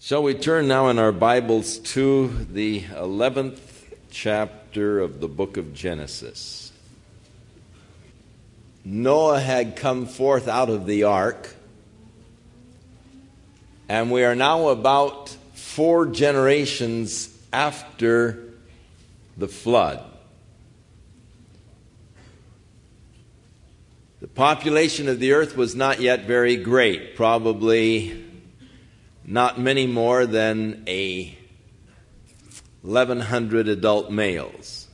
Shall we turn now in our Bibles to the 11th chapter of the book of Genesis. Noah had come forth out of the ark, and we are now about 4 generations after the flood. The population of the earth was not yet very great, probably not many more than 1,100 adult males.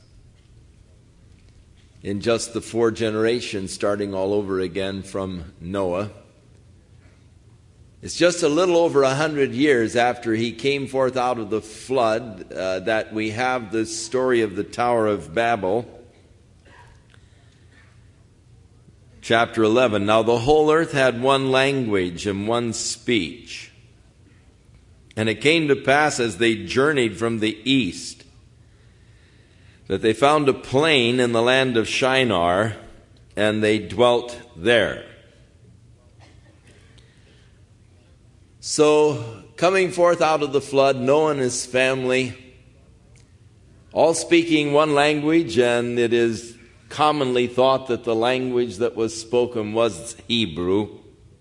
In just the 4 generations, starting all over again from Noah. It's just a little over 100 years after he came forth out of the flood that we have the story of the Tower of Babel. Chapter 11. Now the whole earth had one language and one speech. And it came to pass as they journeyed from the east that they found a plain in the land of Shinar, and they dwelt there. So, coming forth out of the flood, Noah and his family, all speaking one language, and it is commonly thought that the language that was spoken was Hebrew,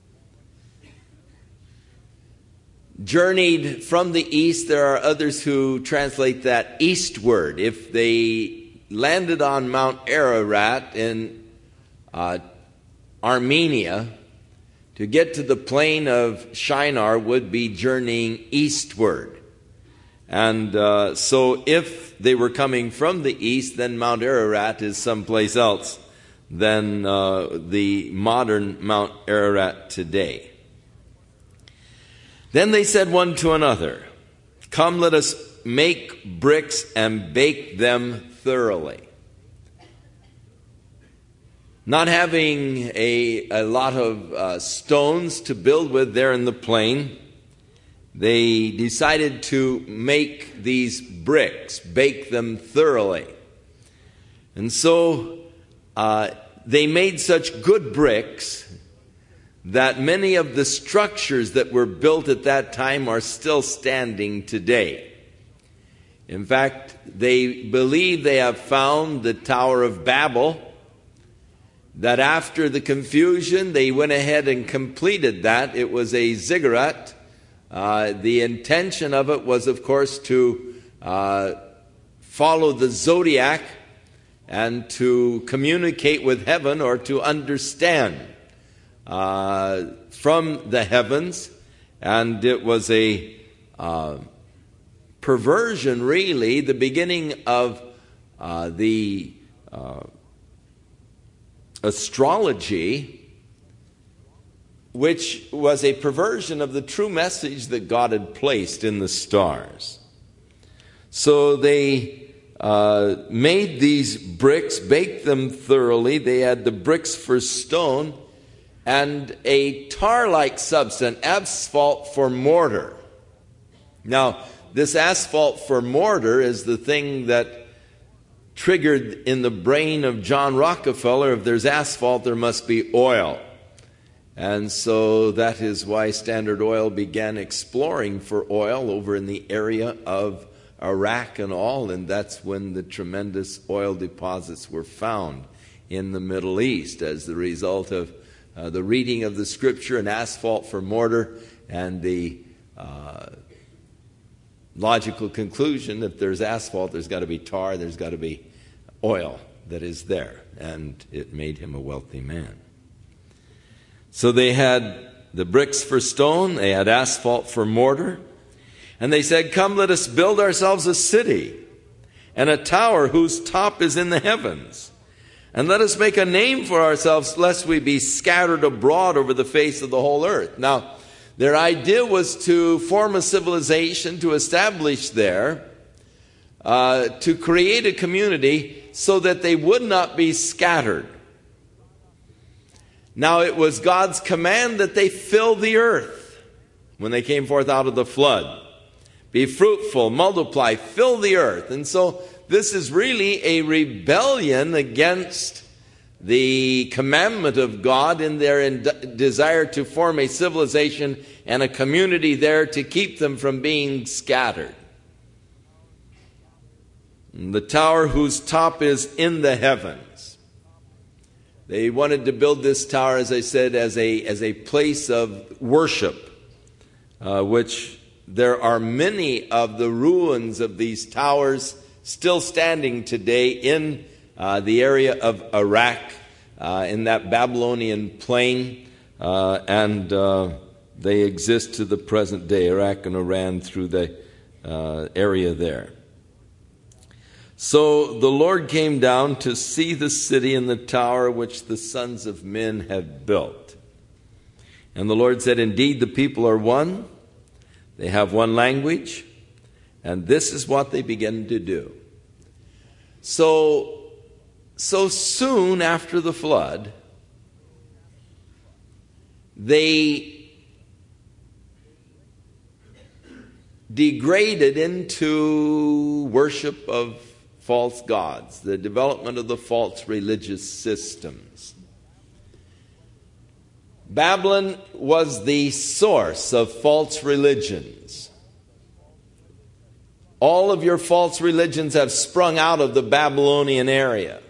journeyed from the east. There are others who translate that eastward. If they landed on Mount Ararat in Armenia, to get to the plain of Shinar would be journeying eastward. And so if they were coming from the east, then Mount Ararat is someplace else than the modern Mount Ararat today. Then they said one to another, "Come, let us make bricks and bake them thoroughly." Not having a lot of stones to build with there in the plain, they decided to make these bricks, bake them thoroughly. And so they made such good bricks that many of the structures that were built at that time are still standing today. In fact, they believe they have found the Tower of Babel, that after the confusion, they went ahead and completed that. It was a ziggurat. The intention of it was, of course, to follow the zodiac and to communicate with heaven, or to understand from the heavens. And it was a perversion, really, the beginning of the astrology, which was a perversion of the true message that God had placed in the stars. So they made these bricks, baked them thoroughly. They had the bricks for stone, and a tar-like substance, asphalt for mortar. Now, this asphalt for mortar is the thing that triggered in the brain of John Rockefeller, if there's asphalt, there must be oil. And so that is why Standard Oil began exploring for oil over in the area of Iraq and all, and that's when the tremendous oil deposits were found in the Middle East as the result of the reading of the Scripture and asphalt for mortar, and the logical conclusion: if there's asphalt, there's got to be tar, there's got to be oil that is there. And it made him a wealthy man. So they had the bricks for stone, they had asphalt for mortar, and they said, "Come, let us build ourselves a city and a tower whose top is in the heavens. And let us make a name for ourselves, lest we be scattered abroad over the face of the whole earth." Now, their idea was to form a civilization, to establish there, to create a community so that they would not be scattered. Now, it was God's command that they fill the earth when they came forth out of the flood. Be fruitful, multiply, fill the earth. And so this is really a rebellion against the commandment of God in their desire to form a civilization and a community there to keep them from being scattered. The tower whose top is in the heavens. They wanted to build this tower, as I said, as a place of worship, which there are many of the ruins of these towers still standing today in the area of Iraq, in that Babylonian plain, and they exist to the present day, Iraq and Iran, through the area there. So the Lord came down to see the city and the tower which the sons of men had built. And the Lord said, indeed, the people are one. They have one language. And this is what they begin to do. So soon after the flood, they degraded into worship of false gods, the development of the false religious systems. Babylon was the source of false religions. All of your false religions have sprung out of the Babylonian area.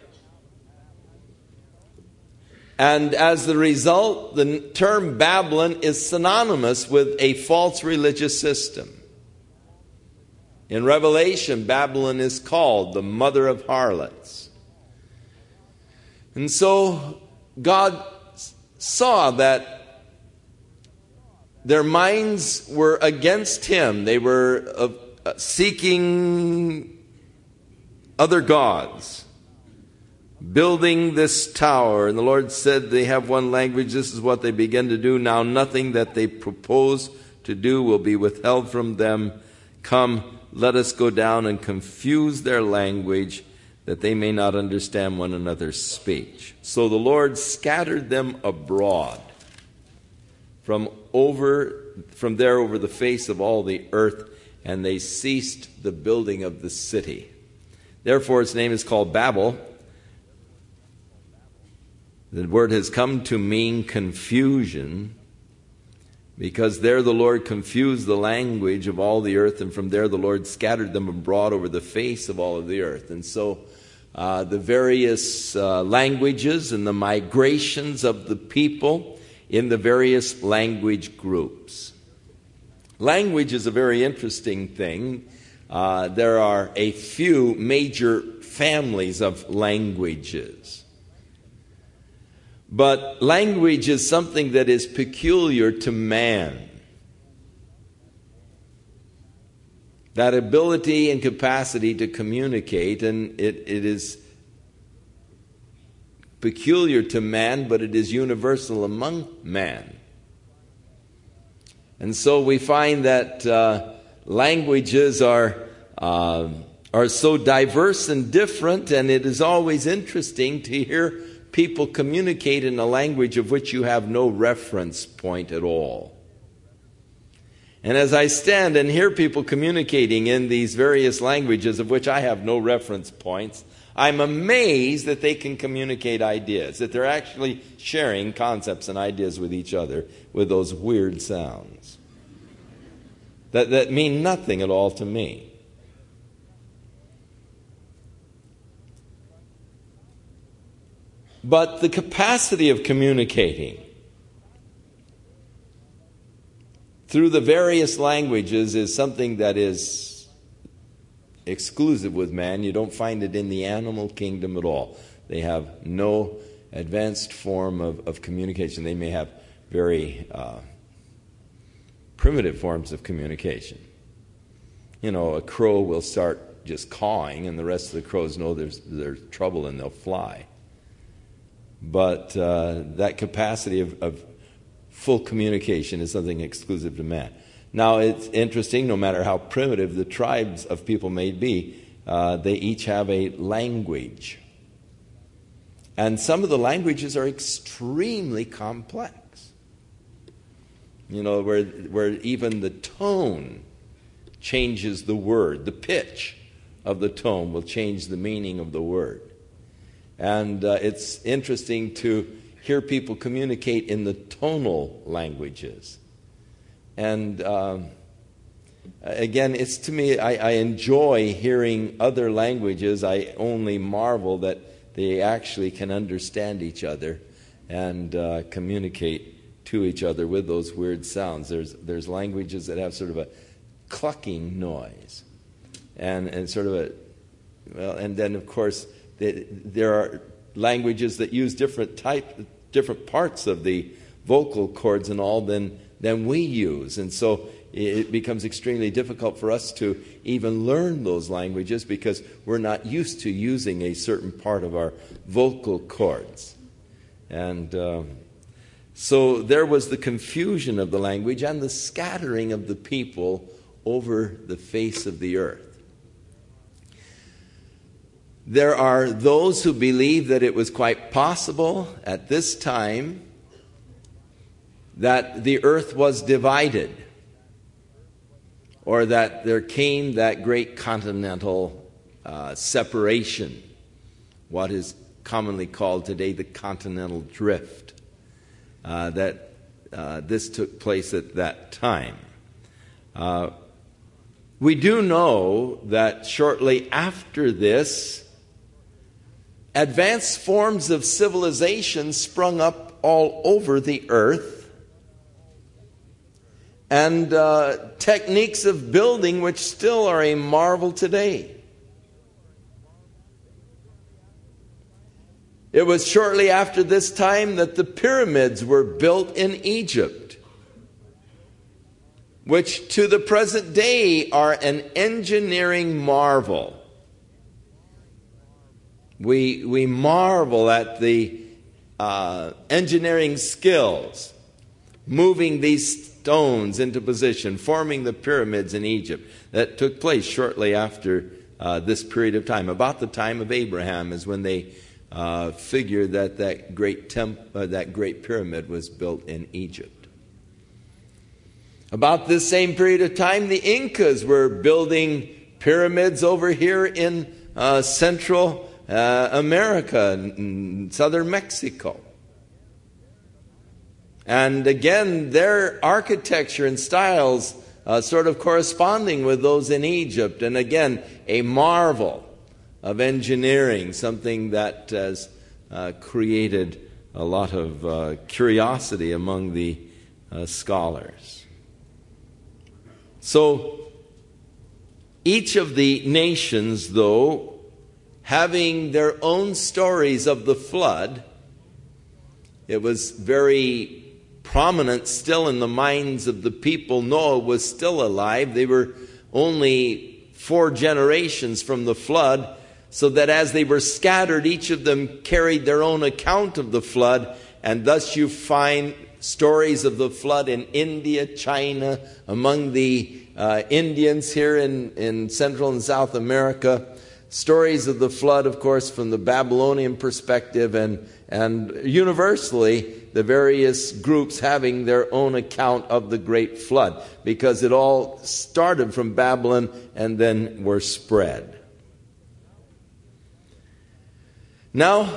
And as the result, the term Babylon is synonymous with a false religious system. In Revelation, Babylon is called the mother of harlots. And so God saw that their minds were against Him. They were seeking other gods, building this tower. And the Lord said, they have one language. This is what they begin to do. Now nothing that they propose to do will be withheld from them. Come, let us go down and confuse their language, that they may not understand one another's speech. So the Lord scattered them abroad from there over the face of all the earth, and they ceased the building of the city. Therefore its name is called Babel. The word has come to mean confusion, because there the Lord confused the language of all the earth, and from there the Lord scattered them abroad over the face of all of the earth. And so the various languages and the migrations of the people in the various language groups. Language is a very interesting thing. There are a few major families of languages. But language is something that is peculiar to man. That ability and capacity to communicate, and it is peculiar to man, but it is universal among man. And so we find that languages are so diverse and different, and it is always interesting to hear people communicate in a language of which you have no reference point at all. And as I stand and hear people communicating in these various languages of which I have no reference points, I'm amazed that they can communicate ideas, that they're actually sharing concepts and ideas with each other with those weird sounds that mean nothing at all to me. But the capacity of communicating through the various languages is something that is exclusive with man. You don't find it in the animal kingdom at all. They have no advanced form of communication. They may have very primitive forms of communication. You know, a crow will start just cawing, and the rest of the crows know there's trouble and they'll fly. But that capacity of full communication is something exclusive to man. Now, it's interesting, no matter how primitive the tribes of people may be, they each have a language. And some of the languages are extremely complex. You know, where even the tone changes the word. The pitch of the tone will change the meaning of the word. And it's interesting to hear people communicate in the tonal languages. And again, it's to me, I enjoy hearing other languages. I only marvel that they actually can understand each other and communicate to each other with those weird sounds. There's languages that have sort of a clucking noise, and sort of a, well, and then of course there are languages that use different parts of the vocal cords and all than we use, and so it becomes extremely difficult for us to even learn those languages because we're not used to using a certain part of our vocal cords. And so there was the confusion of the language and the scattering of the people over the face of the earth. There are those who believe that it was quite possible at this time that the earth was divided, or that there came that great continental separation, what is commonly called today the continental drift, that this took place at that time. We do know that shortly after this, advanced forms of civilization sprung up all over the earth, and techniques of building which still are a marvel today. It was shortly after this time that the pyramids were built in Egypt, which to the present day are an engineering marvel. We marvel at the engineering skills, moving these stones into position, forming the pyramids in Egypt. That took place shortly after this period of time. About the time of Abraham is when they figured that that great pyramid was built in Egypt. About this same period of time, the Incas were building pyramids over here in Central America, in southern Mexico. And again, their architecture and styles sort of corresponding with those in Egypt. And again, a marvel of engineering, something that has created a lot of curiosity among the scholars. So, each of the nations, though, having their own stories of the flood, it was very prominent still in the minds of the people. Noah was still alive. They were only 4 generations from the flood, so that as they were scattered, each of them carried their own account of the flood, and thus you find stories of the flood in India, China, among the Indians here in Central and South America. Stories of the flood, of course, from the Babylonian perspective, and universally the various groups having their own account of the great flood, because it all started from Babylon and then were spread. Now,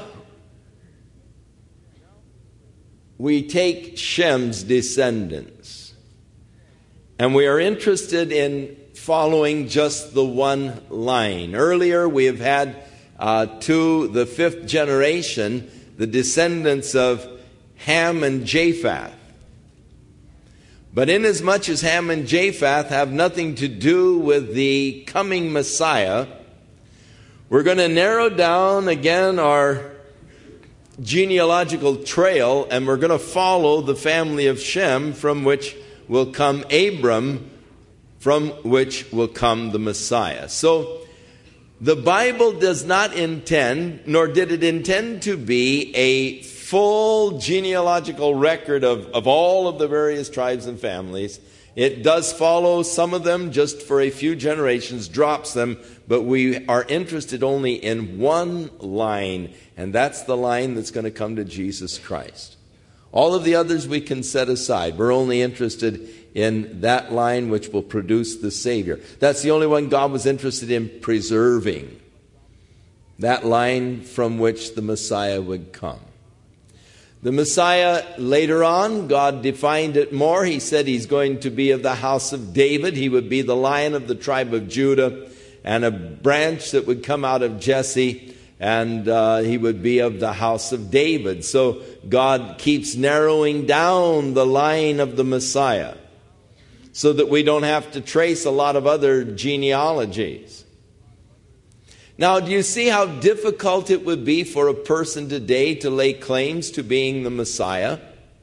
we take Shem's descendants, and we are interested in following just the one line. Earlier we have had to the 5th generation, the descendants of Ham and Japheth. But inasmuch as Ham and Japheth have nothing to do with the coming Messiah, we're going to narrow down again our genealogical trail, and we're going to follow the family of Shem, from which will come Abram, from which will come the Messiah. So the Bible does not intend, nor did it intend to be, a full genealogical record of all of the various tribes and families. It does follow some of them just for a few generations, drops them, but we are interested only in one line, and that's the line that's going to come to Jesus Christ. All of the others we can set aside. We're only interested in that line which will produce the Savior. That's the only one God was interested in preserving. that line from which the Messiah would come. The Messiah, later on, God defined it more. He said he's going to be of the house of David. He would be the Lion of the tribe of Judah, and a branch that would come out of Jesse, and he would be of the house of David. So God keeps narrowing down the line of the Messiah so that we don't have to trace a lot of other genealogies. Now, do you see how difficult it would be for a person today to lay claims to being the Messiah?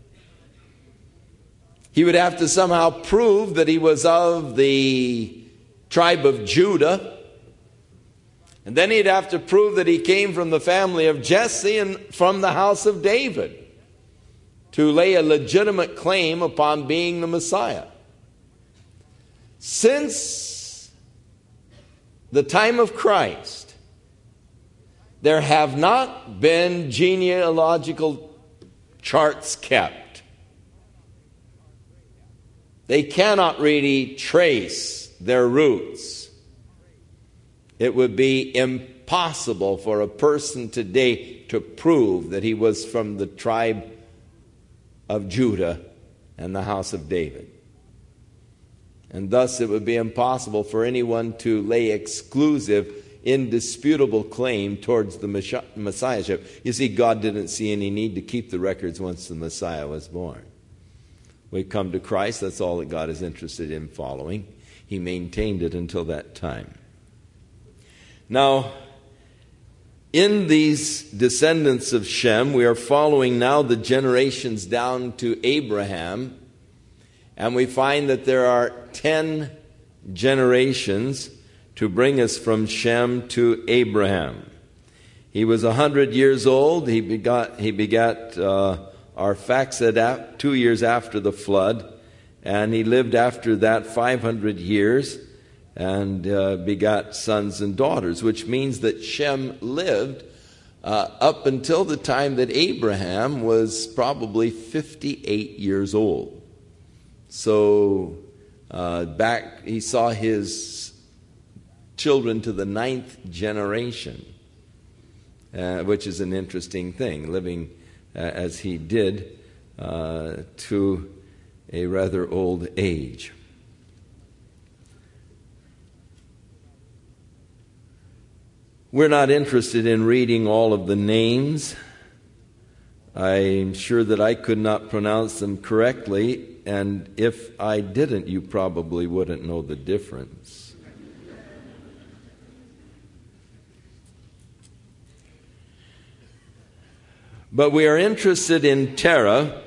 He would have to somehow prove that he was of the tribe of Judah. And then he'd have to prove that he came from the family of Jesse and from the house of David to lay a legitimate claim upon being the Messiah. Since the time of Christ, there have not been genealogical charts kept. They cannot really trace their roots. It would be impossible for a person today to prove that he was from the tribe of Judah and the house of David. And thus it would be impossible for anyone to lay exclusive, indisputable claim towards the Messiahship. You see, God didn't see any need to keep the records once the Messiah was born. We come to Christ, that's all that God is interested in following. He maintained it until that time. Now, in these descendants of Shem, we are following now the generations down to Abraham, and we find that there are 10 generations to bring us from Shem to Abraham. He was 100 years old. He begat Arphaxad 2 years after the flood, and he lived after that 500 years and begat sons and daughters, which means that Shem lived up until the time that Abraham was probably 58 years old. So back he saw his children to the 9th generation, which is an interesting thing, living as he did to a rather old age. We're not interested in reading all of the names. I'm sure that I could not pronounce them correctly, and if I didn't, you probably wouldn't know the difference. But we are interested in Terah,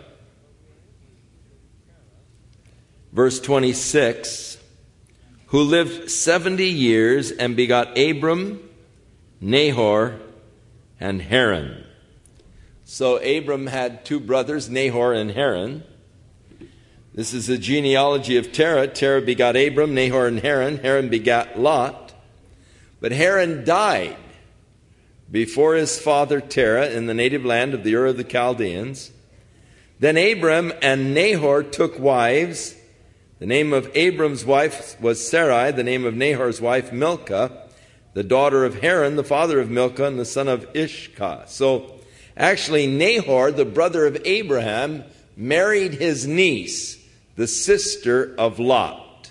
verse 26, who lived 70 years and begot Abram, Nahor, and Haran. So Abram had 2 brothers, Nahor and Haran. This is the genealogy of Terah. Terah begot Abram, Nahor, and Haran. Haran begot Lot. But Haran died before his father Terah in the native land of the Ur of the Chaldeans. Then Abram and Nahor took wives. The name of Abram's wife was Sarai, the name of Nahor's wife Milcah, the daughter of Haran, the father of Milcah, and the son of Ishkah. So actually Nahor, the brother of Abraham, married his niece, the sister of Lot.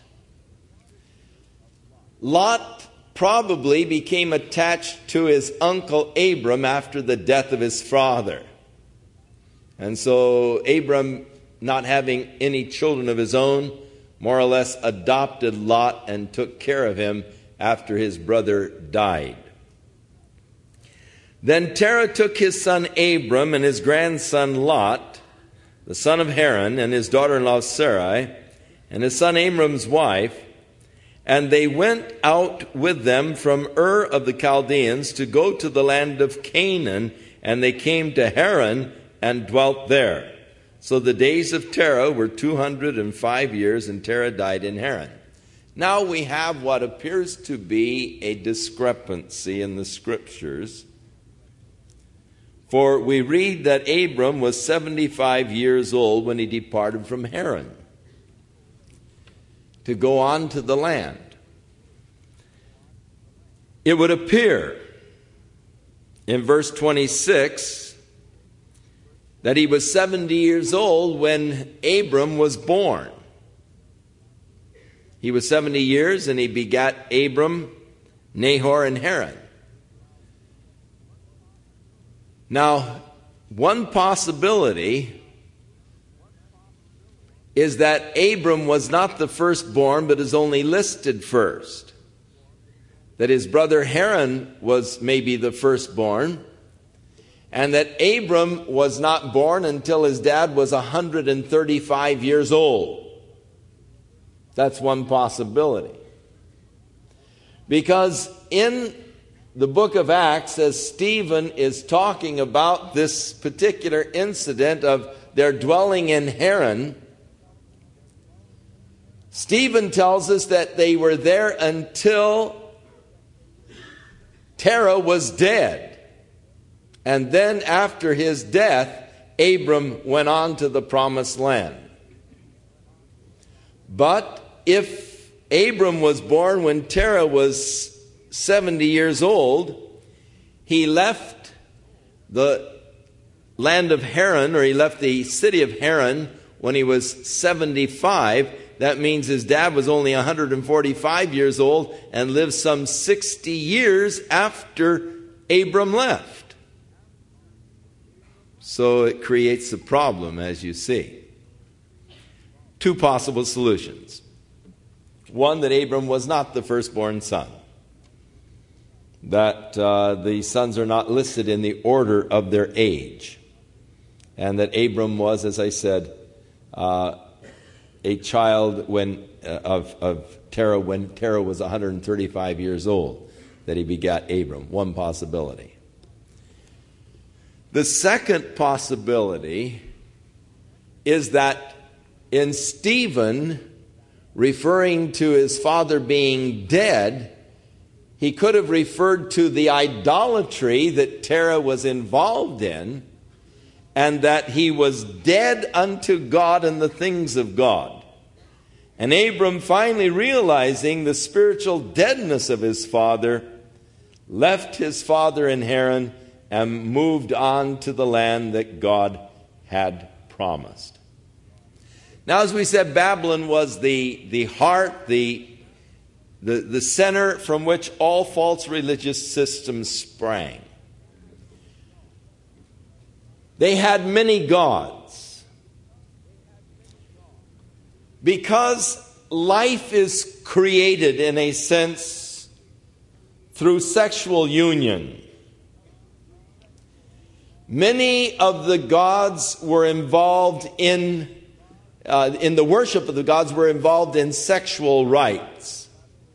Lot probably became attached to his uncle Abram after the death of his father. And so Abram, not having any children of his own, more or less adopted Lot and took care of him after his brother died. Then Terah took his son Abram and his grandson Lot, the son of Haran, and his daughter-in-law Sarai, and his son Abram's wife, and they went out with them from Ur of the Chaldeans to go to the land of Canaan, and they came to Haran and dwelt there. So the days of Terah were 205 years, and Terah died in Haran. Now we have what appears to be a discrepancy in the Scriptures. For we read that Abram was 75 years old when he departed from Haran to go on to the land. It would appear in verse 26 that he was 70 years old when Abram was born. He was 70 years and he begat Abram, Nahor, and Haran. Now, one possibility is that Abram was not the firstborn, but is only listed first. That his brother Haran was maybe the firstborn, and that Abram was not born until his dad was 135 years old. That's one possibility. Because in the book of Acts, as Stephen is talking about this particular incident of their dwelling in Haran, Stephen tells us that they were there until Terah was dead. And then after his death, Abram went on to the promised land. But if Abram was born when Terah was 70 years old, he left the land of Haran, or he left the city of Haran when he was 75. That means his dad was only 145 years old and lived some 60 years after Abram left. So it creates a problem, as you see. Two possible solutions. One, that Abram was not the firstborn son. That the sons are not listed in the order of their age. And that Abram was, as I said, a child of Terah when Terah was 135 years old, that he begat Abram. One possibility. The second possibility is that in Stephen referring to his father being dead, he could have referred to the idolatry that Terah was involved in, and that he was dead unto God and the things of God. And Abram, finally realizing the spiritual deadness of his father, left his father in Haran and moved on to the land that God had promised. Now, as we said, Babylon was the heart, the center from which all false religious systems sprang. They had many gods. Because life is created, in a sense, through sexual union, many of the gods were involved in the worship of the gods, were involved in sexual rites.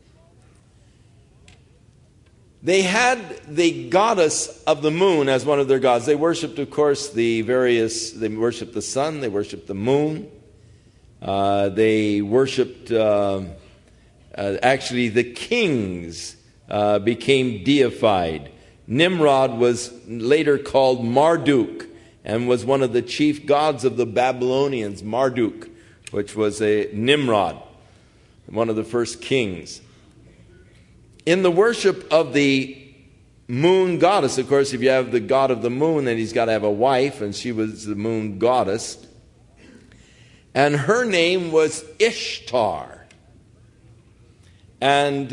They had the goddess of the moon as one of their gods. They worshipped, of course, they worshipped the sun, they worshipped the moon. They worshipped, actually the kings became deified. Nimrod was later called Marduk and was one of the chief gods of the Babylonians, Marduk, which was a Nimrod, one of the first kings. In the worship of the moon goddess, of course, if you have the god of the moon, then he's got to have a wife, and she was the moon goddess. And her name was Ishtar. And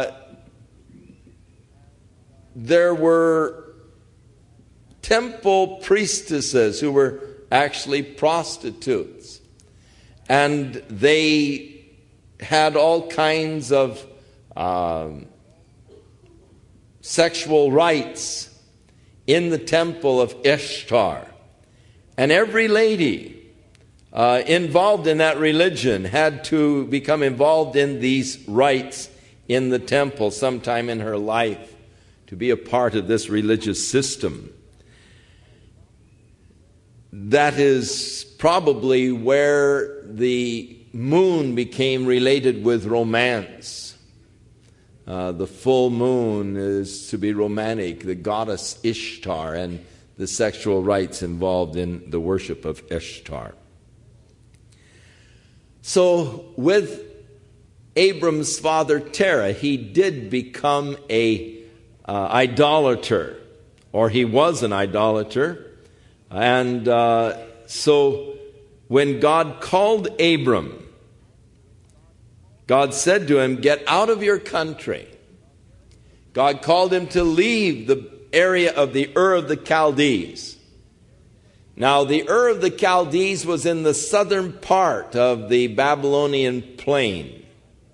there were temple priestesses who were actually prostitutes. And they had all kinds of sexual rites in the temple of Ishtar. And every lady involved in that religion had to become involved in these rites in the temple sometime in her life to be a part of this religious system. That is probably where the moon became related with romance. The full moon is to be romantic, the goddess Ishtar, and the sexual rites involved in the worship of Ishtar. So with Abram's father Terah, he did become a idolater or he was an idolater. And so when God called Abram, God said to him, get out of your country. God called him to leave the area of the Ur of the Chaldees. Now, the Ur of the Chaldees was in the southern part of the Babylonian plain.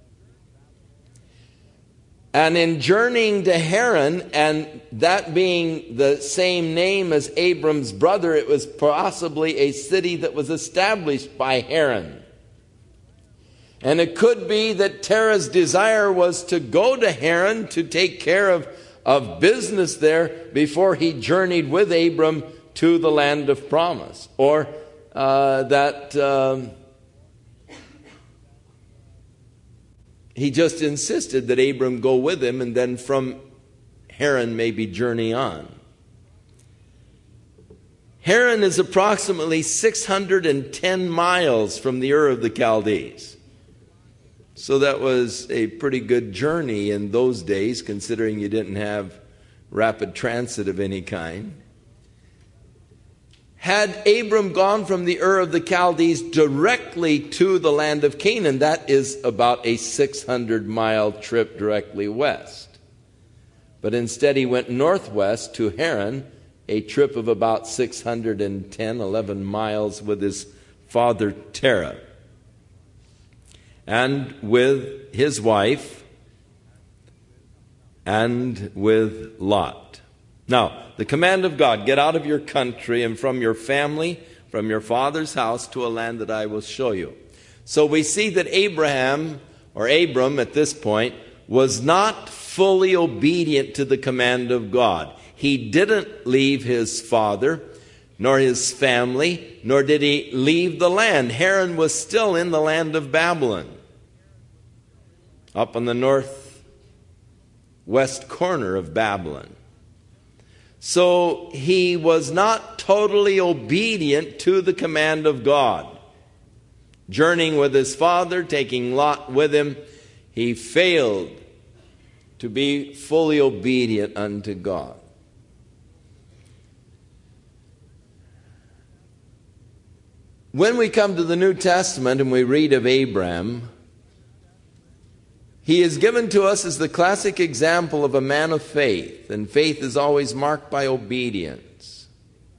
And in journeying to Haran, and that being the same name as Abram's brother, it was possibly a city that was established by Haran. And it could be that Terah's desire was to go to Haran to take care of business there before he journeyed with Abram to the land of promise. Or that he just insisted that Abram go with him, and then from Haran maybe journey on. Haran is approximately 610 miles from the Ur of the Chaldees. So that was a pretty good journey in those days, considering you didn't have rapid transit of any kind. Had Abram gone from the Ur of the Chaldees directly to the land of Canaan, that is about a 600-mile trip directly west. But instead he went northwest to Haran, a trip of about 11 miles with his father Terah, and with his wife, and with Lot. Now, the command of God, get out of your country and from your family, from your father's house, to a land that I will show you. So we see that Abram at this point, was not fully obedient to the command of God. He didn't leave his father, nor his family, nor did he leave the land. Haran was still in the land of Babylon, up on the northwest corner of Babylon. So he was not totally obedient to the command of God. Journeying with his father, taking Lot with him, he failed to be fully obedient unto God. When we come to the New Testament and we read of Abraham, he is given to us as the classic example of a man of faith, and faith is always marked by obedience.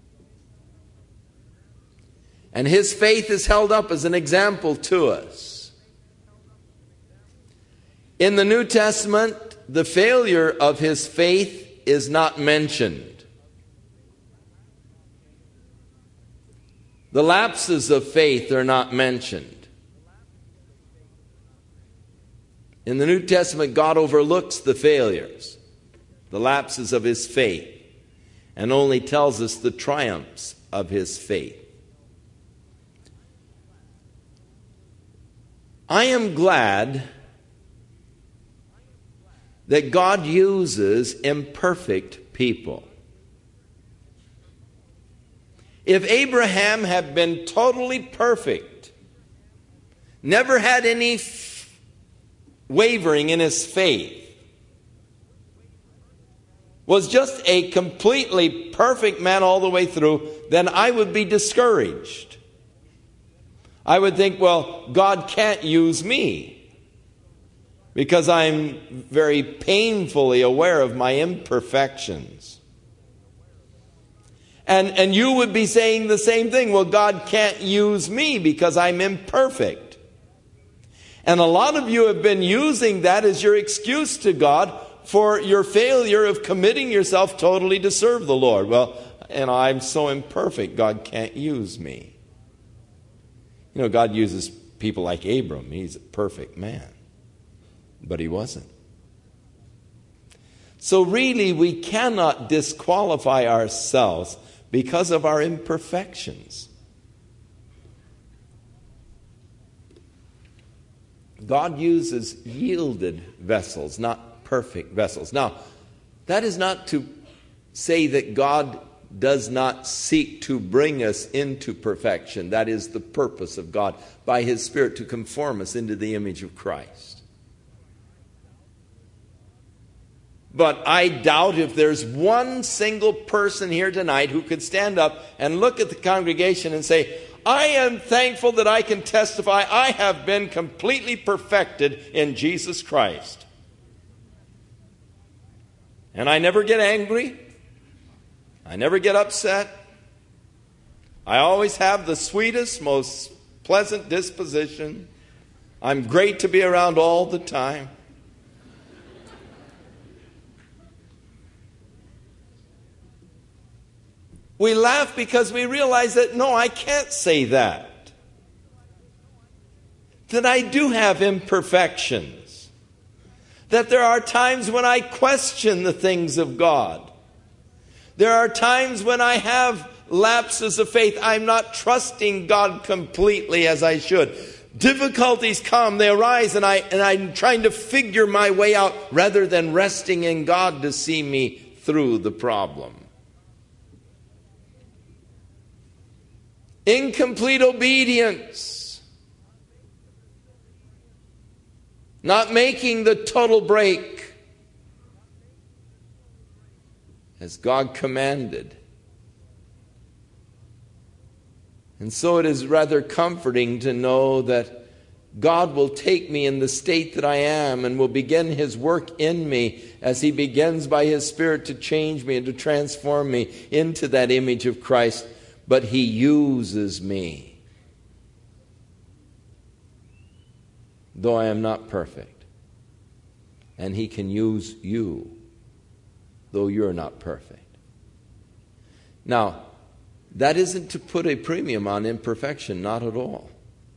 And his faith is held up as an example to us. In the New Testament, the failure of his faith is not mentioned. The lapses of faith are not mentioned. In the New Testament, God overlooks the failures, the lapses of his faith, and only tells us the triumphs of his faith. I am glad that God uses imperfect people. If Abraham had been totally perfect, never had any wavering in his faith, was just a completely perfect man all the way through, then I would be discouraged. I would think, well, God can't use me because I'm very painfully aware of my imperfections. And you would be saying the same thing. Well, God can't use me because I'm imperfect. And a lot of you have been using that as your excuse to God for your failure of committing yourself totally to serve the Lord. Well, I'm so imperfect, God can't use me. God uses people like Abram. He's a perfect man. But he wasn't. So really, we cannot disqualify ourselves because of our imperfections. God uses yielded vessels, not perfect vessels. Now, that is not to say that God does not seek to bring us into perfection. That is the purpose of God, by his Spirit, to conform us into the image of Christ. But I doubt if there's one single person here tonight who could stand up and look at the congregation and say, I am thankful that I can testify I have been completely perfected in Jesus Christ. And I never get angry. I never get upset. I always have the sweetest, most pleasant disposition. I'm great to be around all the time. We laugh because we realize that, no, I can't say that. That I do have imperfections. That there are times when I question the things of God. There are times when I have lapses of faith. I'm not trusting God completely as I should. Difficulties come, they arise, and I'm trying to figure my way out rather than resting in God to see me through the problem. Incomplete obedience. Not making the total break as God commanded. And so it is rather comforting to know that God will take me in the state that I am and will begin His work in me as He begins by His Spirit to change me and to transform me into that image of Christ. But He uses me, though I am not perfect. And He can use you, though you're not perfect. Now, that isn't to put a premium on imperfection, not at all.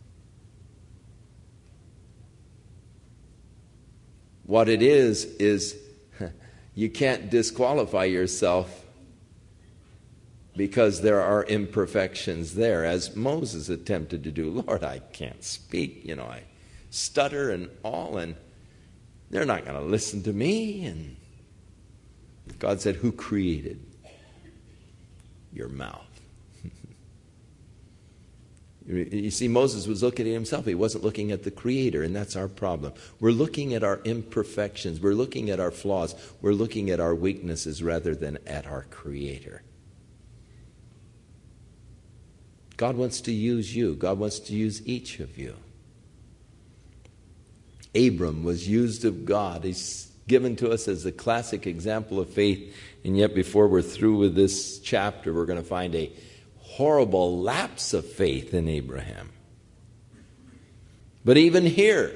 What it is you can't disqualify yourself because there are imperfections there, as Moses attempted to do. Lord, I can't speak, I stutter and all, and they're not going to listen to me. And God said, who created your mouth? You see, Moses was looking at himself. He wasn't looking at the Creator, and that's our problem. We're looking at our imperfections. We're looking at our flaws. We're looking at our weaknesses rather than at our Creator. God wants to use you. God wants to use each of you. Abram was used of God. He's given to us as a classic example of faith. And yet before we're through with this chapter, we're going to find a horrible lapse of faith in Abraham. But even here,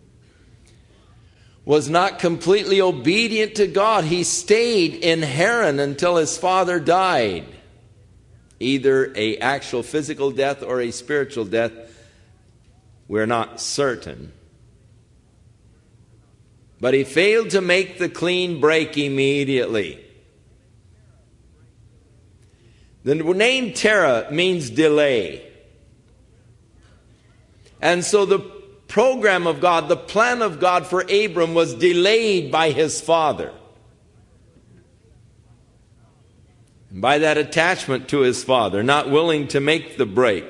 was not completely obedient to God. He stayed in Haran until his father died. Either an actual physical death or a spiritual death, we're not certain. But he failed to make the clean break immediately. The name Terah means delay. And so the program of God, the plan of God for Abram was delayed by his father. And by that attachment to his father, not willing to make the break.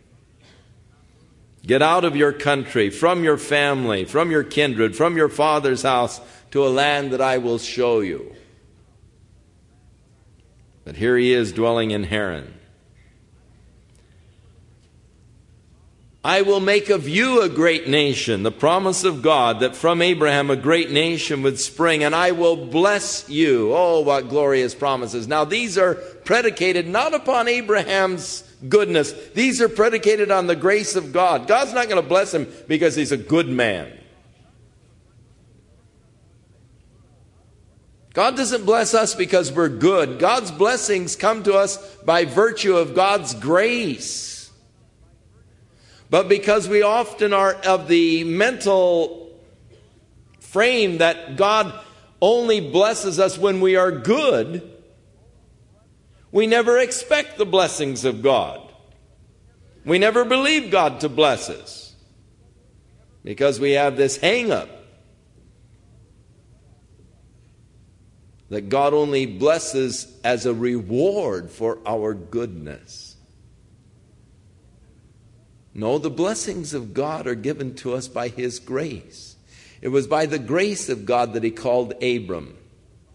Get out of your country, from your family, from your kindred, from your father's house, to a land that I will show you. But here he is dwelling in Haran. I will make of you a great nation, the promise of God that from Abraham a great nation would spring, and I will bless you. Oh, what glorious promises. Now these are predicated not upon Abraham's goodness. These are predicated on the grace of God. God's not going to bless him because he's a good man. God doesn't bless us because we're good. God's blessings come to us by virtue of God's grace. But because we often are of the mental frame that God only blesses us when we are good, we never expect the blessings of God. We never believe God to bless us because we have this hang-up that God only blesses as a reward for our goodness. No, the blessings of God are given to us by His grace. It was by the grace of God that He called Abram.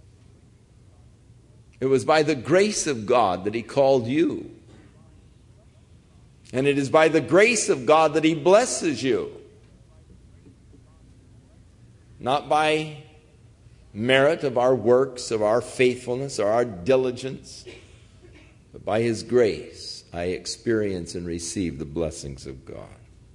It was by the grace of God that He called you. And it is by the grace of God that He blesses you. Not by merit of our works, of our faithfulness, or our diligence, but by His grace I experience and receive the blessings of God.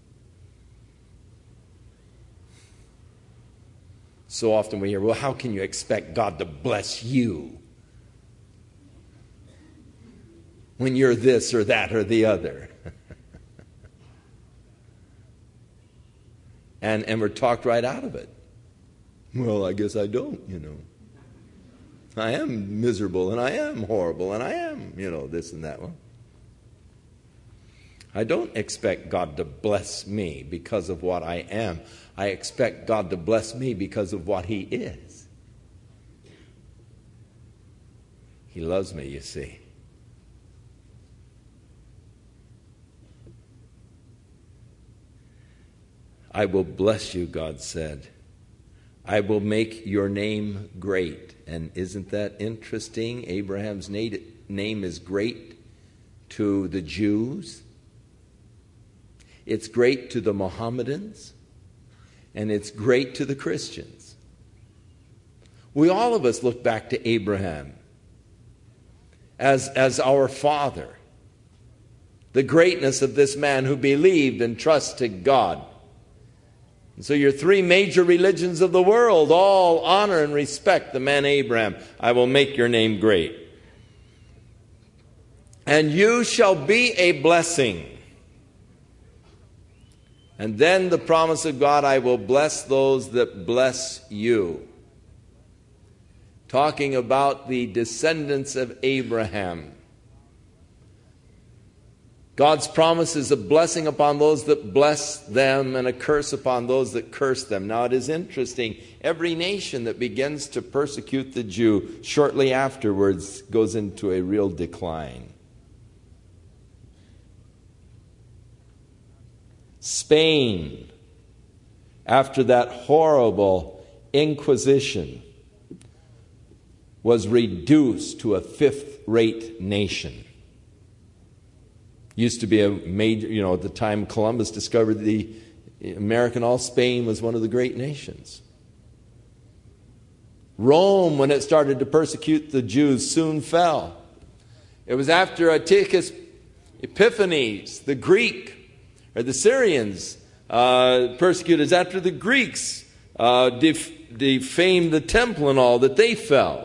So often we hear, well, how can you expect God to bless you when you're this or that or the other? and we're talked right out of it. Well, I guess I don't, I am miserable, and I am horrible, and I am, this and that. Well, I don't expect God to bless me because of what I am. I expect God to bless me because of what He is. He loves me, you see. I will bless you, God said. I will make your name great. And isn't that interesting? Abraham's name is great to the Jews. It's great to the Mohammedans. And it's great to the Christians. All of us look back to Abraham as our father. The greatness of this man who believed and trusted God. And so your three major religions of the world all honor and respect the man Abraham. I will make your name great. And you shall be a blessing. And then the promise of God, I will bless those that bless you. Talking about the descendants of Abraham. God's promise is a blessing upon those that bless them and a curse upon those that curse them. Now it is interesting, every nation that begins to persecute the Jew shortly afterwards goes into a real decline. Spain, after that horrible Inquisition, was reduced to a fifth-rate nation. Used to be a major, at the time Columbus discovered the American, all Spain was one of the great nations. Rome, when it started to persecute the Jews, soon fell. It was after Antiochus Epiphanes, the Syrians persecuted, after the Greeks defamed the temple and all, that they fell.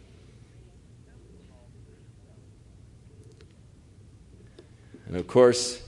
And of course,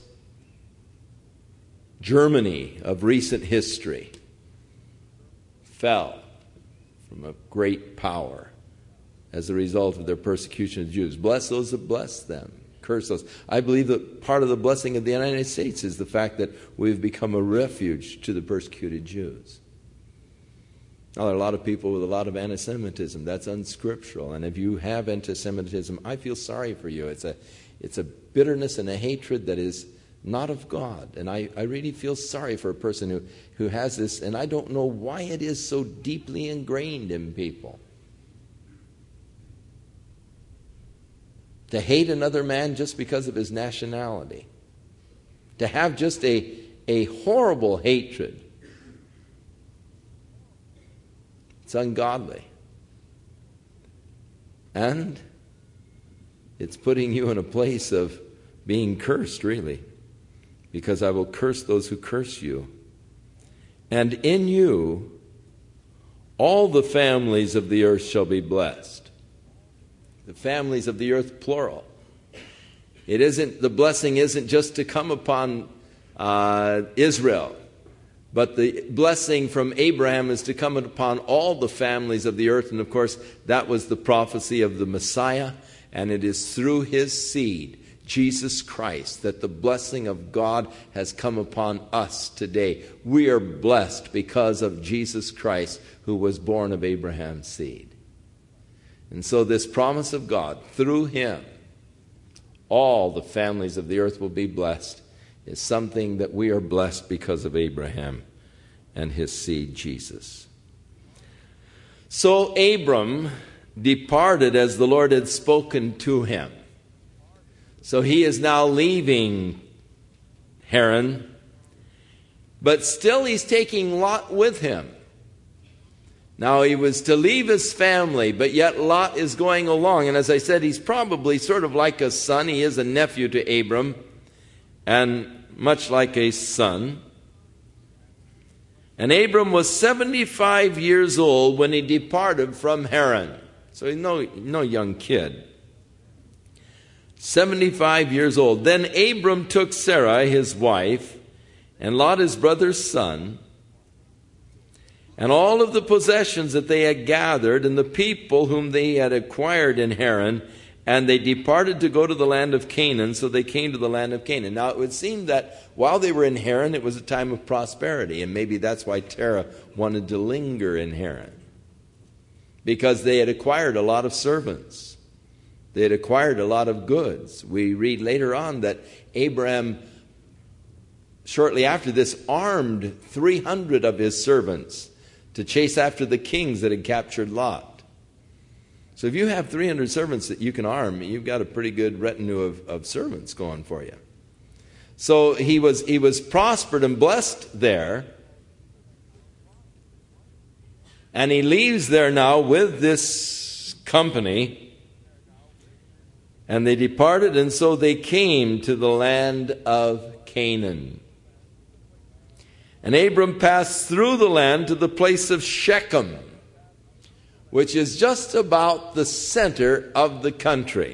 Germany of recent history fell from a great power as a result of their persecution of Jews. Bless those that bless them. Curse those. I believe that part of the blessing of the United States is the fact that we've become a refuge to the persecuted Jews. Now, there are a lot of people with a lot of anti-Semitism. That's unscriptural. And if you have anti-Semitism, I feel sorry for you. It's a bitterness and a hatred that is not of God. And I really feel sorry for a person who has this, and I don't know why it is so deeply ingrained in people. To hate another man just because of his nationality. To have just a horrible hatred. It's ungodly. And it's putting you in a place of being cursed, really. Because I will curse those who curse you. And in you, all the families of the earth shall be blessed. The families of the earth, plural. The blessing isn't just to come upon Israel. But the blessing from Abraham is to come upon all the families of the earth. And of course, that was the prophecy of the Messiah. And it is through his seed, Jesus Christ, that the blessing of God has come upon us today. We are blessed because of Jesus Christ, who was born of Abraham's seed. And so this promise of God, through him, all the families of the earth will be blessed, is something that we are blessed because of Abraham and his seed, Jesus. So Abram departed as the Lord had spoken to him. So he is now leaving Haran, but still he's taking Lot with him. Now he was to leave his family, but yet Lot is going along. And as I said, he's probably sort of like a son. He is a nephew to Abram, and much like a son. And Abram was 75 years old when he departed from Haran. So he's no young kid. 75 years old. Then Abram took Sarai, his wife, and Lot, his brother's son, and all of the possessions that they had gathered, and the people whom they had acquired in Haran, and they departed to go to the land of Canaan. So they came to the land of Canaan. Now it would seem that while they were in Haran, it was a time of prosperity, and maybe that's why Terah wanted to linger in Haran, because they had acquired a lot of servants. They had acquired a lot of goods. We read later on that Abraham, shortly after this, armed 300 of his servants to chase after the kings that had captured Lot. So if you have 300 servants that you can arm, you've got a pretty good retinue of servants going for you. So he was prospered and blessed there. And he leaves there now with this company. And they departed, and so they came to the land of Canaan. And Abram passed through the land to the place of Shechem, which is just about the center of the country.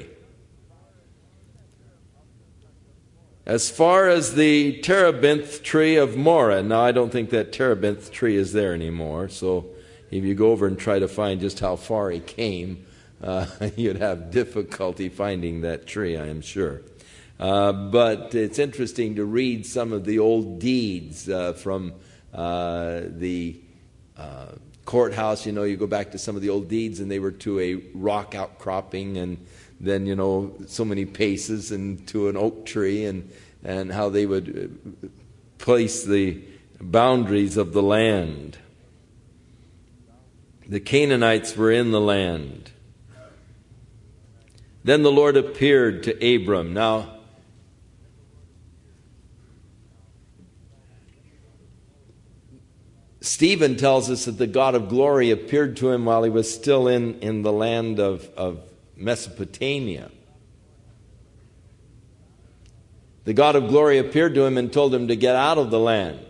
As far as the terebinth tree of Moreh. Now, I don't think that terebinth tree is there anymore, so if you go over and try to find just how far he came, you'd have difficulty finding that tree, I am sure. But it's interesting to read some of the old deeds from the courthouse. You know, you go back to some of the old deeds, and they were to a rock outcropping, and then, you know, so many paces, and to an oak tree, and how they would place the boundaries of the land. The Canaanites were in the land. Then the Lord appeared to Abram. Now, Stephen tells us that the God of glory appeared to him while he was still in the land of Mesopotamia. The God of glory appeared to him and told him to get out of the land.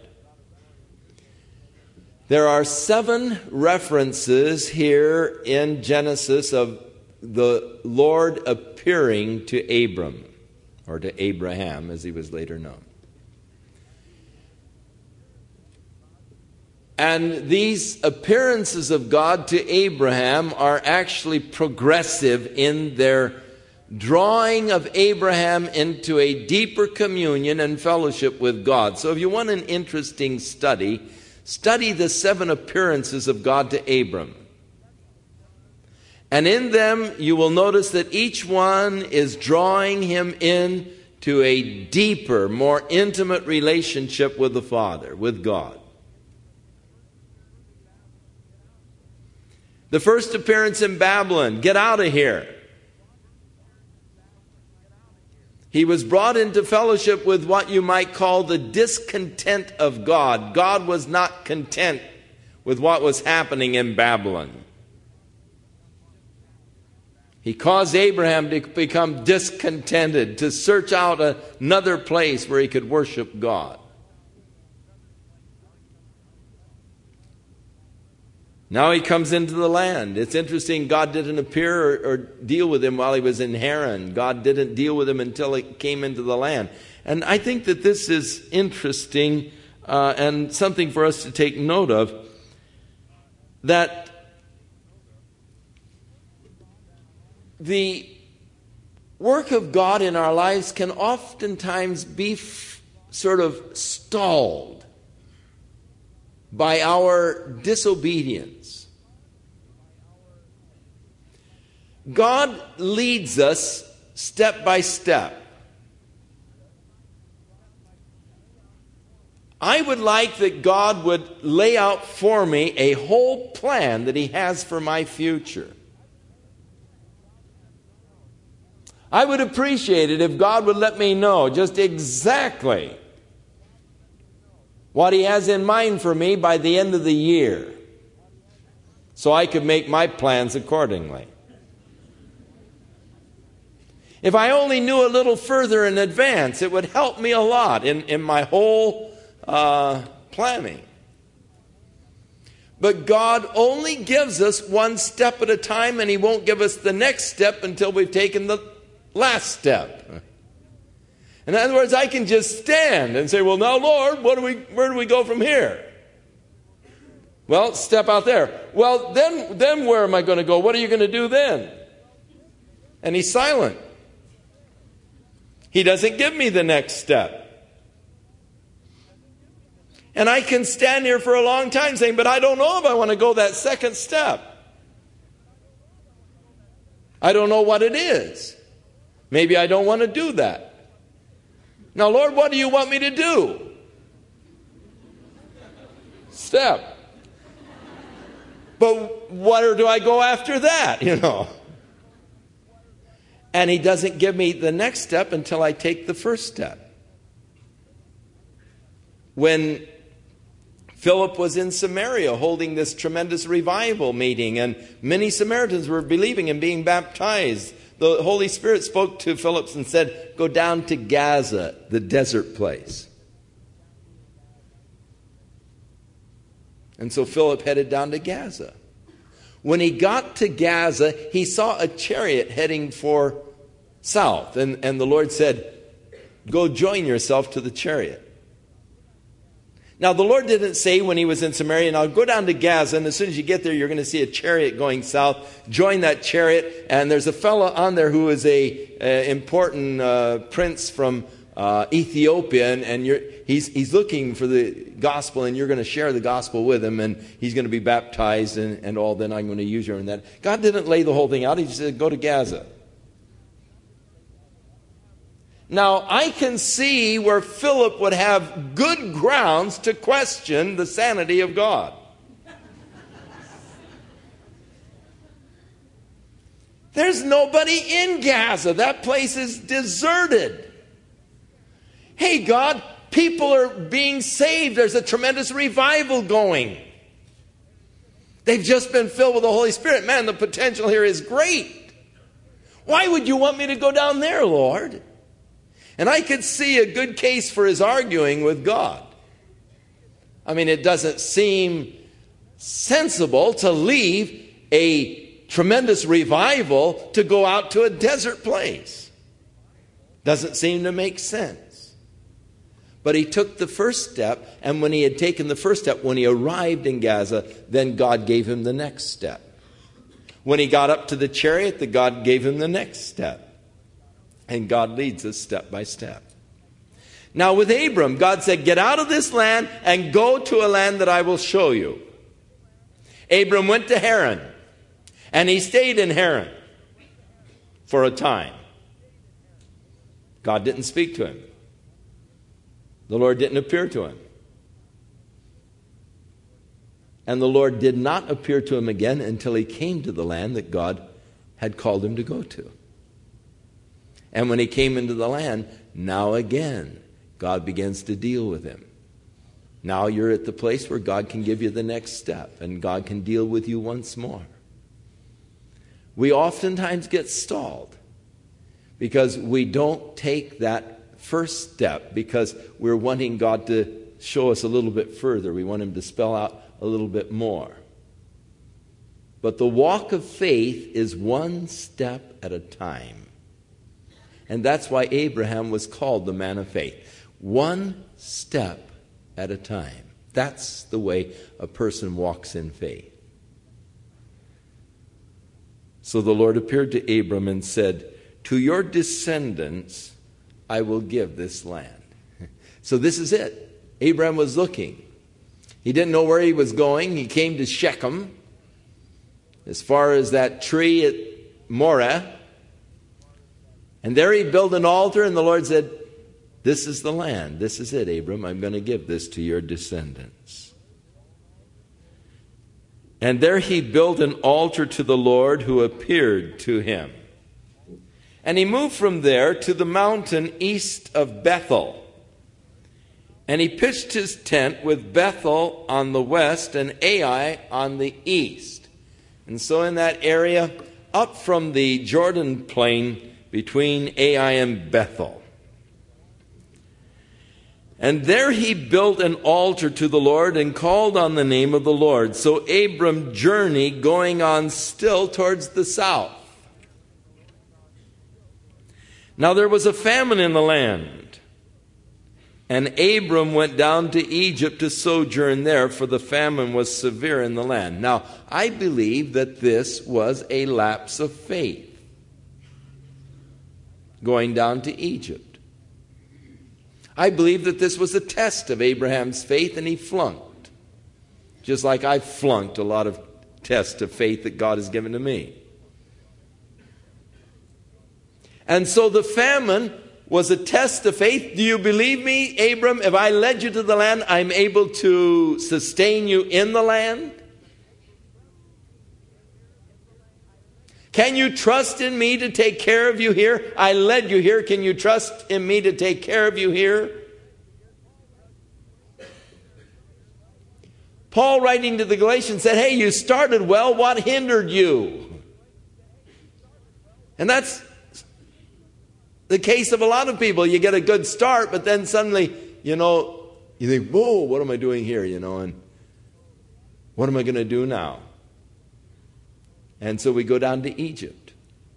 There are 7 references here in Genesis of the Lord appearing to Abram, or to Abraham as he was later known. And these appearances of God to Abraham are actually progressive in their drawing of Abraham into a deeper communion and fellowship with God. So if you want an interesting study, study the 7 appearances of God to Abram. And in them, you will notice that each one is drawing him in to a deeper, more intimate relationship with the Father, with God. The first appearance in Babylon, get out of here. He was brought into fellowship with what you might call the discontent of God. God was not content with what was happening in Babylon. He caused Abraham to become discontented, to search out another place where he could worship God. Now he comes into the land. It's interesting, God didn't appear or deal with him while he was in Haran. God didn't deal with him until he came into the land. And I think that this is interesting and something for us to take note of, that the work of God in our lives can oftentimes be sort of stalled by our disobedience. God leads us step by step. I would like that God would lay out for me a whole plan that He has for my future. I would appreciate it if God would let me know just exactly what He has in mind for me by the end of the year, so I could make my plans accordingly. If I only knew a little further in advance, it would help me a lot in my whole planning. But God only gives us one step at a time, and He won't give us the next step until we've taken the last step. In other words, I can just stand and say, well, now, Lord, where do we go from here? Well, step out there. Well, then where am I going to go? What are you going to do then? And He's silent. He doesn't give me the next step. And I can stand here for a long time saying, but I don't know if I want to go that second step. I don't know what it is. Maybe I don't want to do that. Now, Lord, what do you want me to do? Step. But where do I go after that, And He doesn't give me the next step until I take the first step. When Philip was in Samaria holding this tremendous revival meeting, and many Samaritans were believing and being baptized, the Holy Spirit spoke to Philip and said, go down to Gaza, the desert place. And so Philip headed down to Gaza. When he got to Gaza, he saw a chariot heading for south. And the Lord said, go join yourself to the chariot. Now, the Lord didn't say when He was in Samaria, now go down to Gaza, and as soon as you get there, you're going to see a chariot going south. Join that chariot, and there's a fellow on there who is a important prince from Ethiopia, and he's looking for the gospel, and you're going to share the gospel with him, and he's going to be baptized and all. Then I'm going to use you in that. God didn't lay the whole thing out. He just said, go to Gaza. Now, I can see where Philip would have good grounds to question the sanity of God. There's nobody in Gaza. That place is deserted. Hey, God, people are being saved. There's a tremendous revival going. They've just been filled with the Holy Spirit. Man, the potential here is great. Why would you want me to go down there, Lord? And I could see a good case for his arguing with God. I mean, it doesn't seem sensible to leave a tremendous revival to go out to a desert place. Doesn't seem to make sense. But he took the first step, and when he had taken the first step, when he arrived in Gaza, then God gave him the next step. When he got up to the chariot, God gave him the next step. And God leads us step by step. Now with Abram, God said, get out of this land and go to a land that I will show you. Abram went to Haran, and he stayed in Haran for a time. God didn't speak to him. The Lord didn't appear to him. And the Lord did not appear to him again until he came to the land that God had called him to go to. And when he came into the land, now again, God begins to deal with him. Now you're at the place where God can give you the next step, and God can deal with you once more. We oftentimes get stalled because we don't take that first step because we're wanting God to show us a little bit further. We want Him to spell out a little bit more. But the walk of faith is one step at a time. And that's why Abraham was called the man of faith. One step at a time. That's the way a person walks in faith. So the Lord appeared to Abram and said, to your descendants I will give this land. So this is it. Abraham was looking. He didn't know where he was going. He came to Shechem, as far as that tree at Moreh. And there he built an altar, and the Lord said, this is the land. This is it, Abram. I'm going to give this to your descendants. And there he built an altar to the Lord who appeared to him. And he moved from there to the mountain east of Bethel. And he pitched his tent with Bethel on the west and Ai on the east. And so in that area, up from the Jordan plain between Ai and Bethel. And there he built an altar to the Lord and called on the name of the Lord. So Abram journeyed, going on still towards the south. Now there was a famine in the land, and Abram went down to Egypt to sojourn there, for the famine was severe in the land. Now, I believe that this was a lapse of faith, going down to Egypt. I believe that this was a test of Abraham's faith, and he flunked. Just like I flunked a lot of tests of faith that God has given to me. And so the famine was a test of faith. Do you believe me, Abram? If I led you to the land, I'm able to sustain you in the land? Can you trust in me to take care of you here? I led you here. Can you trust in me to take care of you here? Paul, writing to the Galatians, said, hey, you started well. What hindered you? And that's the case of a lot of people. You get a good start, but then suddenly, you think, whoa, what am I doing here? And what am I going to do now? And so we go down to Egypt.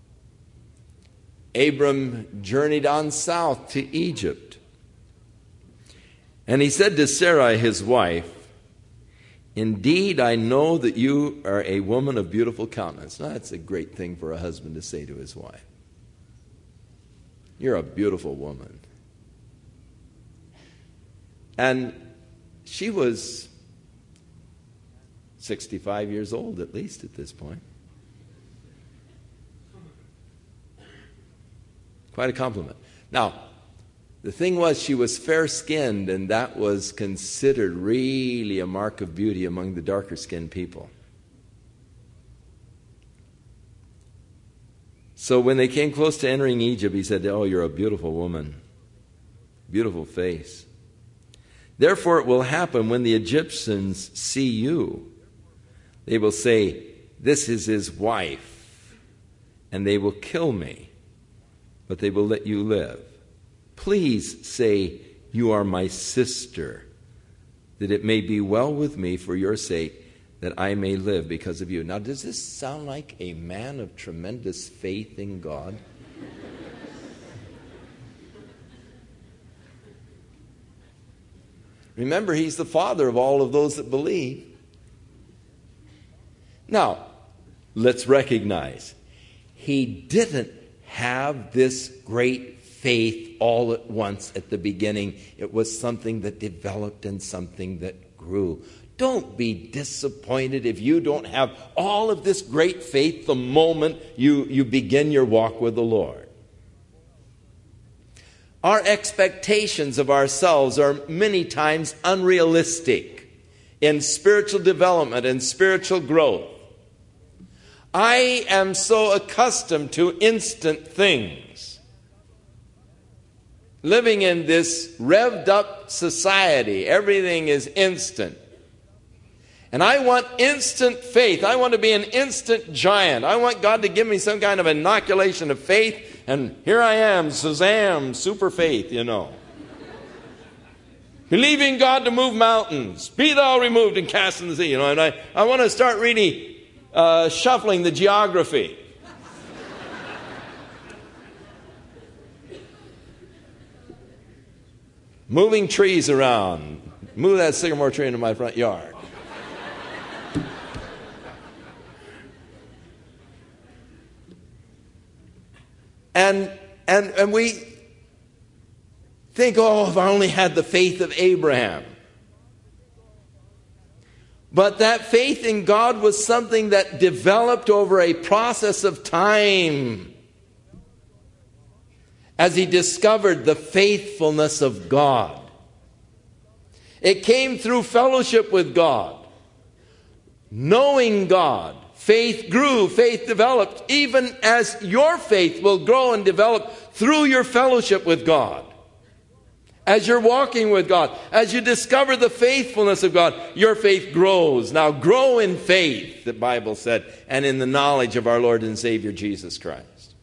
Abram journeyed on south to Egypt. And he said to Sarai, his wife, indeed, I know that you are a woman of beautiful countenance. Now, that's a great thing for a husband to say to his wife. You're a beautiful woman. And she was 65 years old, at least at this point. Quite a compliment. Now, the thing was, she was fair-skinned, and that was considered really a mark of beauty among the darker-skinned people. So when they came close to entering Egypt, he said, oh, you're a beautiful woman, beautiful face. Therefore it will happen when the Egyptians see you, they will say, this is his wife, and they will kill me, but they will let you live. Please say, you are my sister, that it may be well with me for your sake, that I may live because of you. Now, does this sound like a man of tremendous faith in God? Remember, he's the father of all of those that believe. Now, let's recognize, he didn't have this great faith all at once at the beginning. It was something that developed and something that grew. Don't be disappointed if you don't have all of this great faith the moment you begin your walk with the Lord. Our expectations of ourselves are many times unrealistic in spiritual development and spiritual growth. I am so accustomed to instant things. Living in this revved up society, everything is instant. And I want instant faith. I want to be an instant giant. I want God to give me some kind of inoculation of faith. And here I am, Shazam, super faith, Believing God to move mountains. Be thou removed and cast in the sea. And I want to start really shuffling the geography. Moving trees around. Move that sycamore tree into my front yard. And we think, oh, if I only had the faith of Abraham. But that faith in God was something that developed over a process of time as he discovered the faithfulness of God. It came through fellowship with God, knowing God, faith grew, faith developed, even as your faith will grow and develop through your fellowship with God. As you're walking with God, as you discover the faithfulness of God, your faith grows. Now grow in faith, the Bible said, and in the knowledge of our Lord and Savior Jesus Christ.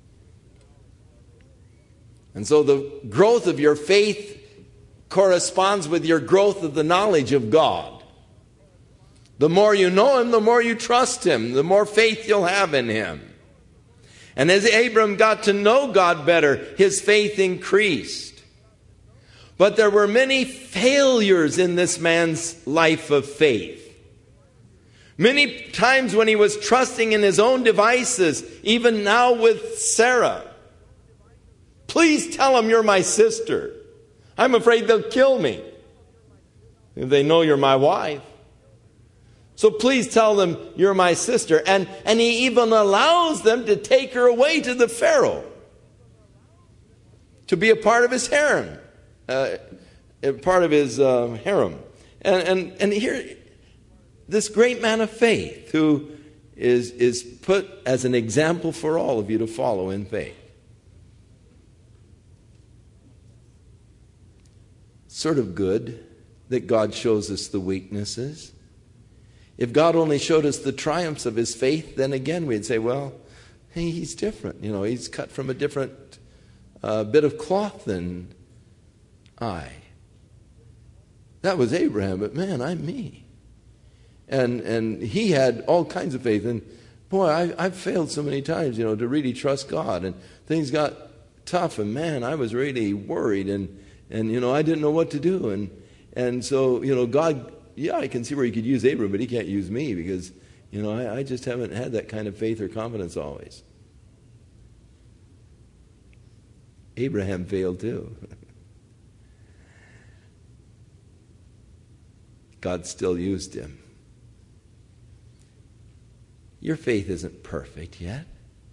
And so the growth of your faith corresponds with your growth of the knowledge of God. The more you know Him, the more you trust Him, the more faith you'll have in Him. And as Abram got to know God better, his faith increased. But there were many failures in this man's life of faith. Many times when he was trusting in his own devices, even now with Sarah. Please tell them you're my sister. I'm afraid they'll kill me if they know you're my wife. So please tell them you're my sister. And he even allows them to take her away to the Pharaoh to be a part of his harem. Part of his harem. And here, this great man of faith who is put as an example for all of you to follow in faith. Sort of good that God shows us the weaknesses. If God only showed us the triumphs of his faith, then again we'd say, well, hey, he's different. You know, he's cut from a different bit of cloth than I. That was Abraham, but man, I'm me. And he had all kinds of faith. And boy, I've failed so many times, you know, to really trust God. And things got tough, and man, I was really worried, and you know, I didn't know what to do. And so, you know, God, yeah, I can see where he could use Abraham, but he can't use me because, you know, I just haven't had that kind of faith or confidence always. Abraham failed too. God still used him. Your faith isn't perfect yet.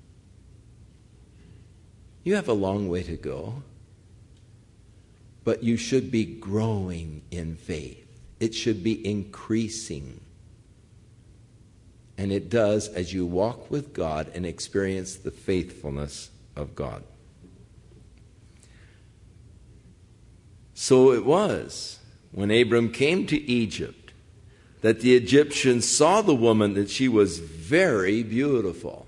You have a long way to go. But you should be growing in faith. It should be increasing. And it does as you walk with God and experience the faithfulness of God. So it was when Abram came to Egypt that the Egyptians saw the woman, that she was very beautiful.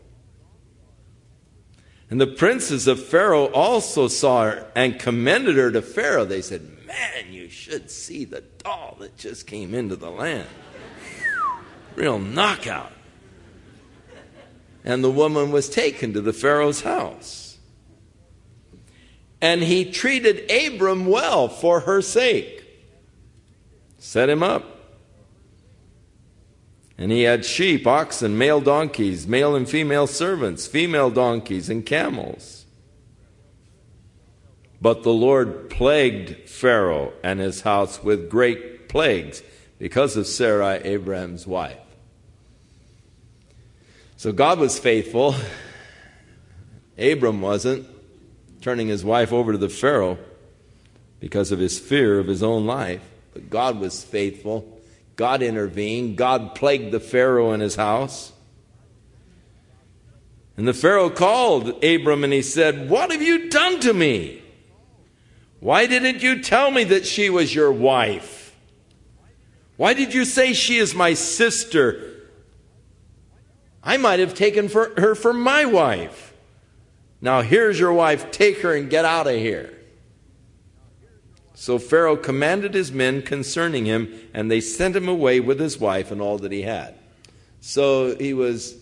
And the princes of Pharaoh also saw her and commended her to Pharaoh. They said, man, you should see the doll that just came into the land. Real knockout. And the woman was taken to the Pharaoh's house. And he treated Abram well for her sake. Set him up. And he had sheep, oxen, male donkeys, male and female servants, female donkeys, and camels. But the Lord plagued Pharaoh and his house with great plagues because of Sarai, Abraham's wife. So God was faithful. Abram wasn't, turning his wife over to the Pharaoh because of his fear of his own life. But God was faithful. God intervened. God plagued the Pharaoh and his house. And the Pharaoh called Abram and he said, what have you done to me? Why didn't you tell me that she was your wife? Why did you say she is my sister? I might have taken her for my wife. Now here's your wife. Take her and get out of here. So Pharaoh commanded his men concerning him, and they sent him away with his wife and all that he had. So he was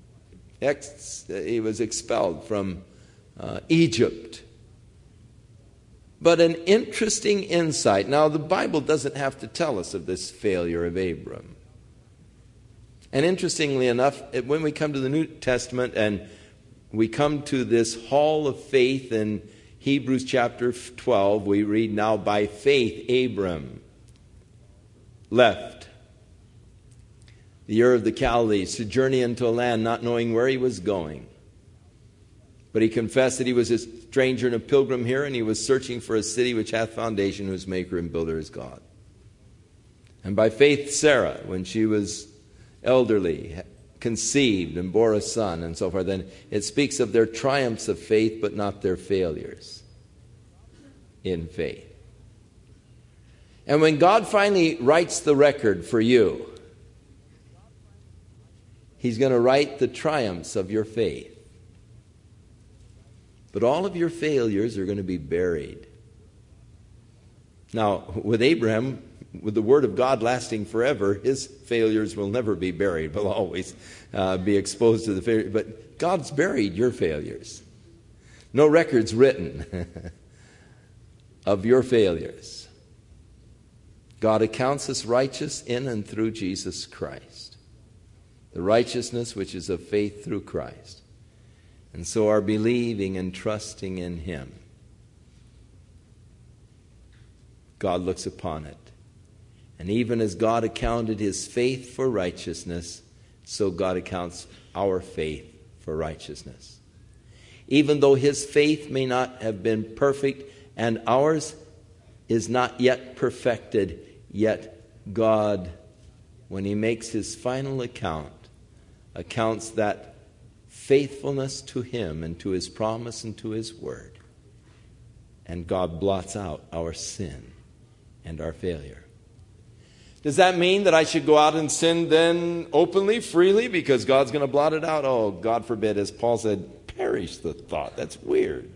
expelled from Egypt. But an interesting insight. Now, the Bible doesn't have to tell us of this failure of Abram. And interestingly enough, when we come to the New Testament and we come to this hall of faith in Hebrews chapter 12, we read, now by faith Abram left the Ur of the Chaldees to journey into a land not knowing where he was going. But he confessed that he was a stranger and a pilgrim here, and he was searching for a city which hath foundation, whose maker and builder is God. And by faith Sarah, when she was elderly, conceived and bore a son and so forth. And it speaks of their triumphs of faith, but not their failures in faith. And when God finally writes the record for you, He's going to write the triumphs of your faith. But all of your failures are going to be buried. Now, with Abraham, with the word of God lasting forever, his failures will never be buried. Will always be exposed to the failure. But God's buried your failures. No records written of your failures. God accounts us righteous in and through Jesus Christ. The righteousness which is of faith through Christ. And so our believing and trusting in Him, God looks upon it. And even as God accounted His faith for righteousness, so God accounts our faith for righteousness. Even though His faith may not have been perfect and ours is not yet perfected, yet God, when He makes His final account, accounts that faithfulness to Him and to His promise and to His word. And God blots out our sin and our failure. Does that mean that I should go out and sin then openly, freely, because God's going to blot it out? Oh, God forbid. As Paul said, perish the thought. That's weird.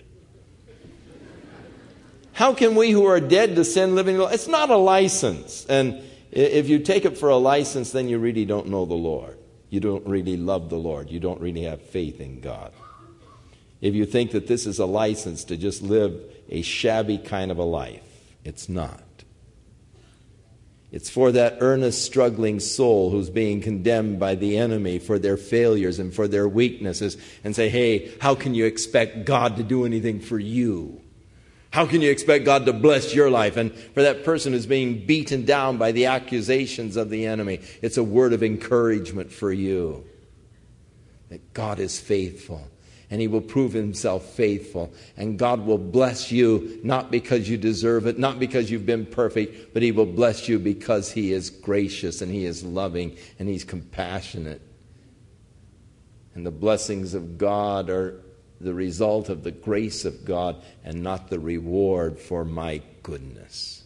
How can we who are dead to sin live in? It's not a license. And if you take it for a license, then you really don't know the Lord. You don't really love the Lord. You don't really have faith in God. If you think that this is a license to just live a shabby kind of a life, it's not. It's for that earnest, struggling soul who's being condemned by the enemy for their failures and for their weaknesses, and say, hey, how can you expect God to do anything for you? How can you expect God to bless your life? And for that person who's being beaten down by the accusations of the enemy, it's a word of encouragement for you. That God is faithful. And He will prove Himself faithful. And God will bless you, not because you deserve it, not because you've been perfect, but He will bless you because He is gracious and He is loving and He's compassionate. And the blessings of God are the result of the grace of God and not the reward for my goodness.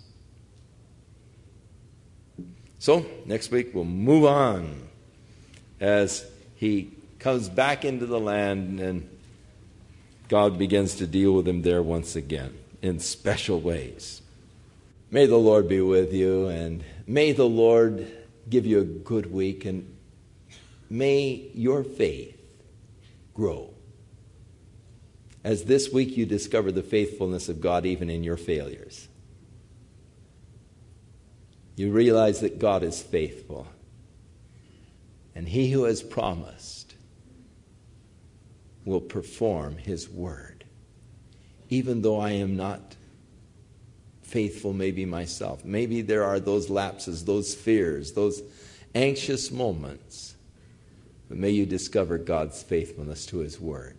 So, next week we'll move on as he comes back into the land and God begins to deal with him there once again in special ways. May the Lord be with you, and may the Lord give you a good week, and may your faith grow. As this week you discover the faithfulness of God even in your failures. You realize that God is faithful. And He who has promised will perform His word. Even though I am not faithful maybe myself. Maybe there are those lapses, those fears, those anxious moments. But may you discover God's faithfulness to His word.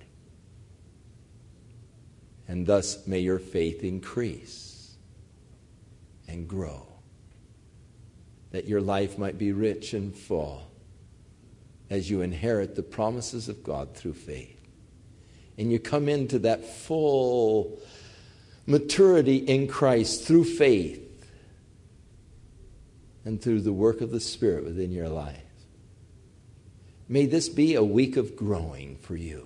And thus may your faith increase and grow, that your life might be rich and full as you inherit the promises of God through faith. And you come into that full maturity in Christ through faith and through the work of the Spirit within your life. May this be a week of growing for you,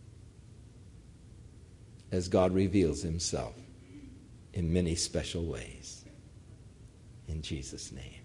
as God reveals Himself in many special ways. In Jesus' name.